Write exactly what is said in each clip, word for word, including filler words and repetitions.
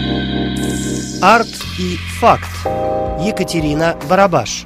Арт и факт. Екатерина Барабаш.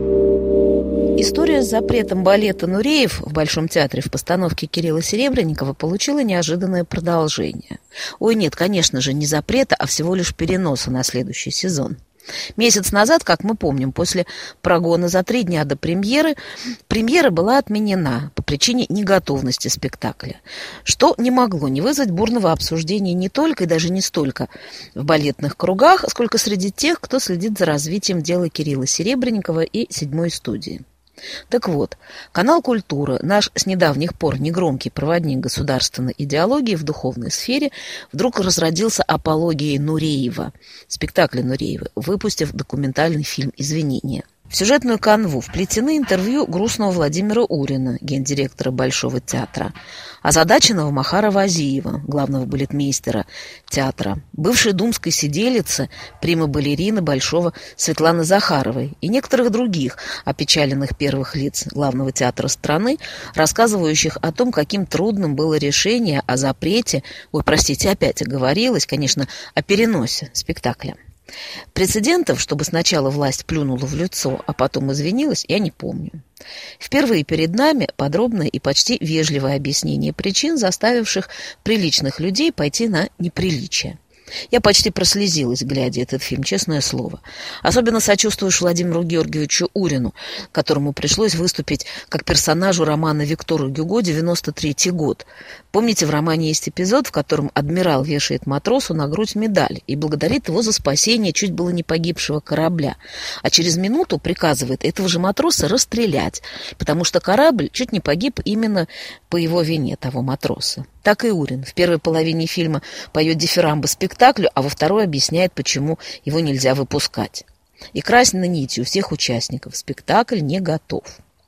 История с запретом балета «Нуреев» в Большом театре в постановке Кирилла Серебренникова получила неожиданное продолжение. Ой, нет, конечно же, не запрета, а всего лишь переноса на следующий сезон. Месяц назад, как мы помним, после прогона за три дня до премьеры, премьера была отменена по причине неготовности спектакля, что не могло не вызвать бурного обсуждения не только и даже не столько в балетных кругах, сколько среди тех, кто следит за развитием дела Кирилла Серебренникова и седьмой студии. Так вот, канал «Культура», наш с недавних пор негромкий проводник государственной идеологии в духовной сфере, вдруг разродился апологией Нуреева, спектакля Нуреева, выпустив документальный фильм «Извинения». В сюжетную канву вплетены интервью грустного Владимира Урина, гендиректора Большого театра, озадаченного Махара Вазиева, главного балетмейстера театра, бывшей думской сиделицы, прима-балерины Большого Светланы Захаровой и некоторых других опечаленных первых лиц главного театра страны, рассказывающих о том, каким трудным было решение о запрете, ой, простите, опять оговорилась, конечно, о переносе спектакля. Прецедентов, чтобы сначала власть плюнула в лицо, а потом извинилась, я не помню. Впервые перед нами подробное и почти вежливое объяснение причин, заставивших приличных людей пойти на неприличие. Я почти прослезилась, глядя этот фильм, честное слово. Особенно сочувствуешь Владимиру Георгиевичу Урину, которому пришлось выступить как персонажу романа Виктора Гюго «девяносто третий год». Помните, в романе есть эпизод, в котором адмирал вешает матросу на грудь медаль и благодарит его за спасение чуть было не погибшего корабля, а через минуту приказывает этого же матроса расстрелять, потому что корабль чуть не погиб именно по его вине, того матроса. Так и Урин в первой половине фильма поет дифирамбы спектаклю, а во второй объясняет, почему его нельзя выпускать. И красной нитью у всех участников: спектакль не готов.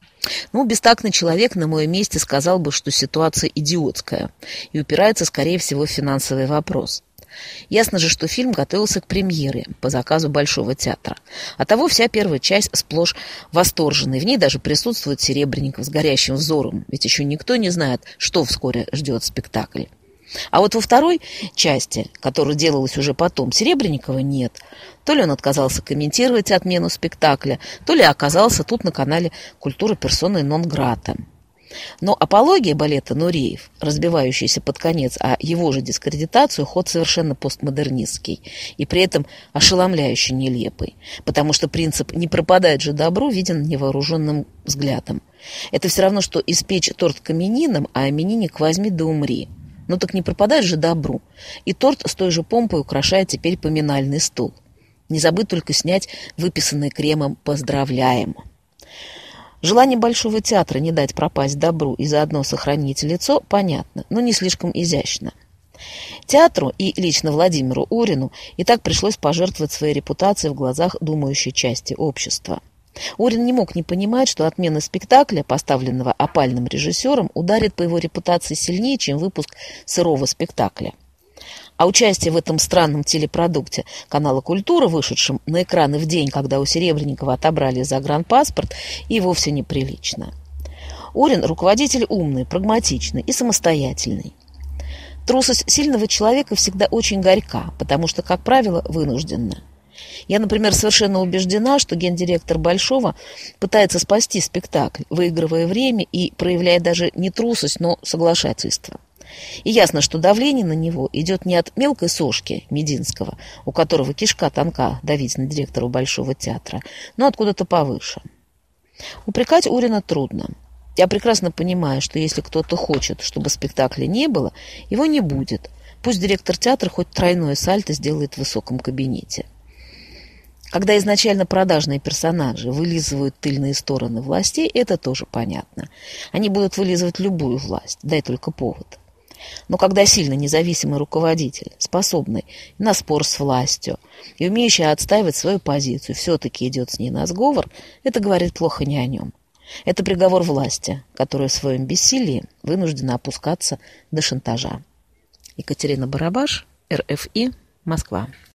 Ну, бестактный человек на моем месте сказал бы, что ситуация идиотская и упирается, скорее всего, в финансовый вопрос. Ясно же, что фильм готовился к премьере по заказу Большого театра. Оттого вся первая часть сплошь восторженная. В ней даже присутствует Серебренников с горящим взором, ведь еще никто не знает, что вскоре ждет спектакль. А вот во второй части, которая делалась уже потом, Серебренникова нет. То ли он отказался комментировать отмену спектакля, то ли оказался тут на канале «Культура» персоной нон-грата. Но апология балета «Нуреев», разбивающаяся под конец, а его же дискредитацию, ход совершенно постмодернистский и при этом ошеломляюще нелепый, потому что принцип «не пропадает же добру» виден невооруженным взглядом. Это все равно, что испечь торт к именинам, а именинник возьми да умри. Ну так не пропадает же добру. И торт с той же помпой украшает теперь поминальный стол. Не забыть только снять выписанный кремом «Поздравляем». Желание Большого театра не дать пропасть добру и заодно сохранить лицо понятно, но не слишком изящно. Театру и лично Владимиру Урину и так пришлось пожертвовать своей репутацией в глазах думающей части общества. Урин не мог не понимать, что отмена спектакля, поставленного опальным режиссером, ударит по его репутации сильнее, чем выпуск сырого спектакля. А участие в этом странном телепродукте канала «Культура», вышедшем на экраны в день, когда у Серебренникова отобрали загранпаспорт, и вовсе неприлично. Урин – руководитель умный, прагматичный и самостоятельный. Трусость сильного человека всегда очень горька, потому что, как правило, вынужденна. Я, например, совершенно убеждена, что гендиректор Большого пытается спасти спектакль, выигрывая время и проявляя даже не трусость, но соглашательство. И ясно, что давление на него идет не от мелкой сошки Мединского, у которого кишка тонка давить на директора Большого театра, но откуда-то повыше. Упрекать Урина трудно. Я прекрасно понимаю, что если кто-то хочет, чтобы спектакля не было, его не будет. Пусть директор театра хоть тройное сальто сделает в высоком кабинете. Когда изначально продажные персонажи вылизывают тыльные стороны властей, это тоже понятно. Они будут вылизывать любую власть, дай только повод. Но когда сильно независимый руководитель, способный на спор с властью и умеющий отстаивать свою позицию, все-таки идет с ней на сговор, это говорит плохо не о нем. Это приговор власти, которая в своем бессилии вынуждена опускаться до шантажа. Екатерина Барабаш, эр эф и, Москва.